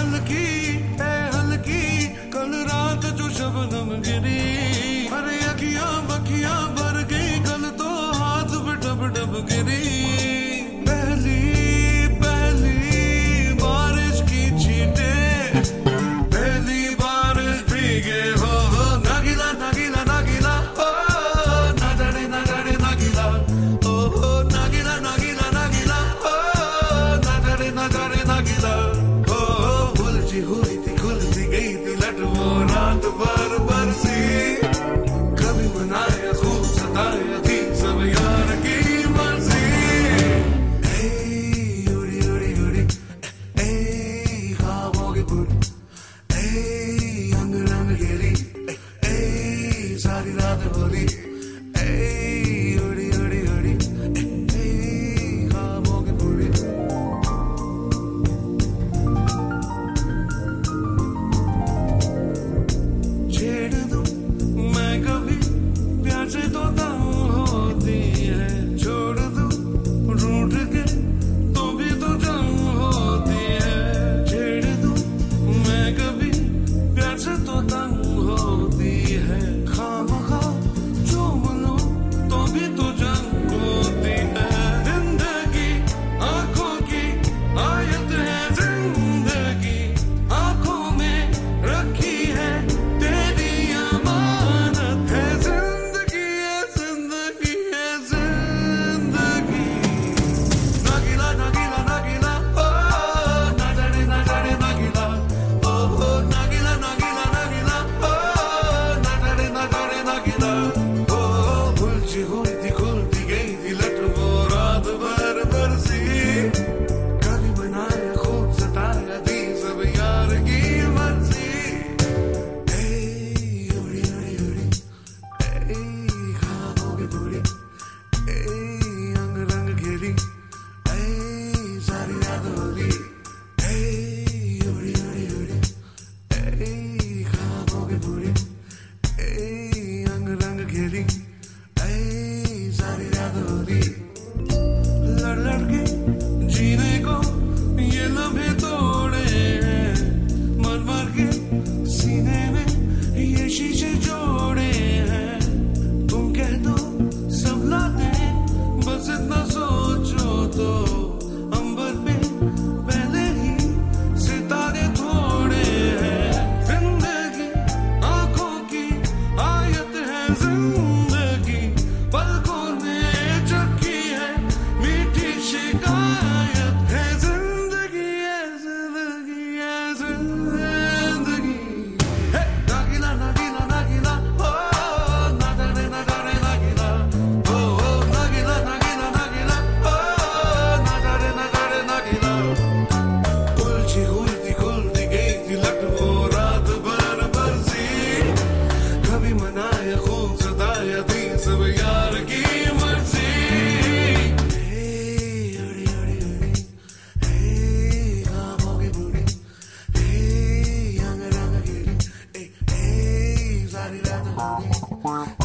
हल्की है हल्की कल रात जो शबनम गिरी, अरे अखियां बखियां भर गई कल तो हाथ पे डब डब गिरी। पहली पहली बारिश की छींटे, पहली बारिश भीगे हो नागिला नागिला नागिला ओ ना जाने नागिला ओ नागिला नागिला नागिला ओ ना जाने नागिला ओ उलझी हुई थी खुलती गई थी लट वो रात भर बरसी, कभी मनाया खूब सताया थी सब यार की मर्जी। उड़ी उड़ी उड़ी ख्वाबों की बुरी अंग रंग घेरी सारी रात भरी उड़ी उड़ी उड़ी ख्वाबों की बुरी। छेड़ दूं मैं कभी प्यार से तो होती है, छोड़ दूं रूठ के तो भी तो जंग होती है। छेड़ दूं मैं कभी प्यार से तो होती है, खामखा चूम लूं तो भी तो जंग होती है। जिंदगी आंखों की आयत है, जिंदगी आंखों में रखी है तेरी अमानत है। जिंदगी है जिंदगी है जिंदगी नागिला नागिला नागिला ओ ना जाने नागिला ओ नागिला नागिला नागिला ओ ना जाने नागिला ओ उलझी हुई थी खुलती गई थी लट वो रात भर बरसी, कभी बनाया खूब सताया थी सब यार की मर्जी। उड़ी उड़ी उड़ी ख्वाबों की बुरी अंग रंग घेरी सारी रात होली। उड़ी उड़ी उड़ी ख्वाबों की बुरी अंग रंग घेरी सारी रात होली। लड़ लड़ के जीने को ये लम्हे तोड़े हैं, मर मर के सीने में ये शीशे जोड़े हैं। तुम कह दो सब लाते हैं बस इतना सोचो तो अंबर पे पहले ही सितारे थोड़े हैं। जिंदगी आंखों की आयत है, जिंदगी पलकों में चकी है मीठी शिकायत है। जिंदगी है जिंदगी है जिंदगी है नागिला नागिला नागिला ओ ना जाने नागिला ओ नागिला नागिला नागिला ओ ना जाने नागिला। उलझी हुई थी खुलती गई थी लट वो रात भर बरसी, कभी मनाया खूब सताया थी सब यार की मर्जी। उड़ी उड़ी उड़ी ख्वाबों की बुरी अंग रंग घेरी सारी रात होली।